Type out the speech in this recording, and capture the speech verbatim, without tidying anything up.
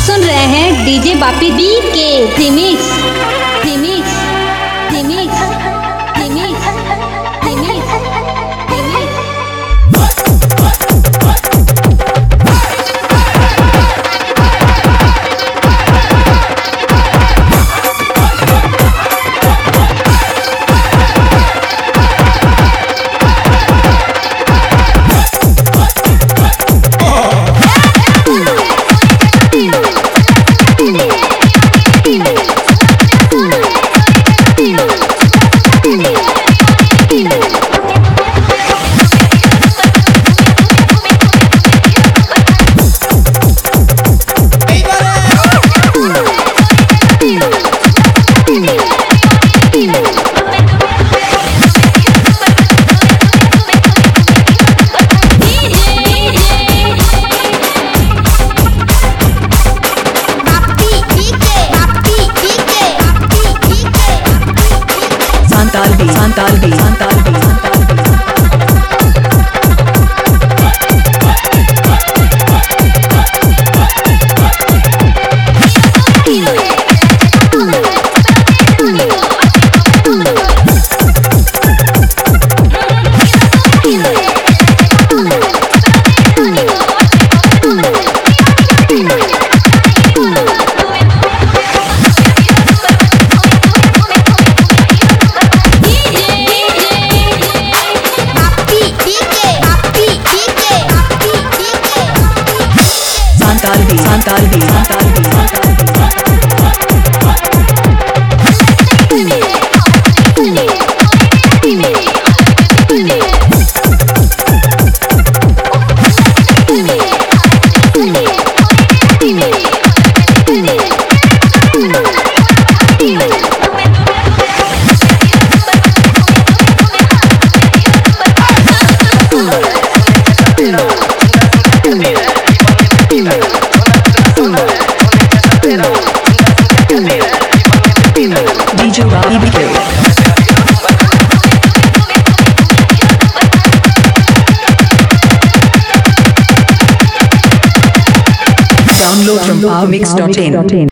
सुन रहे हैं डीजे बापी दी के remix remix remix remix remix Santalbi, Santalbi, Santalbi, Santalbi, Santalbi, Santalbi, D J Robbie B Q. Download from power mix dot in.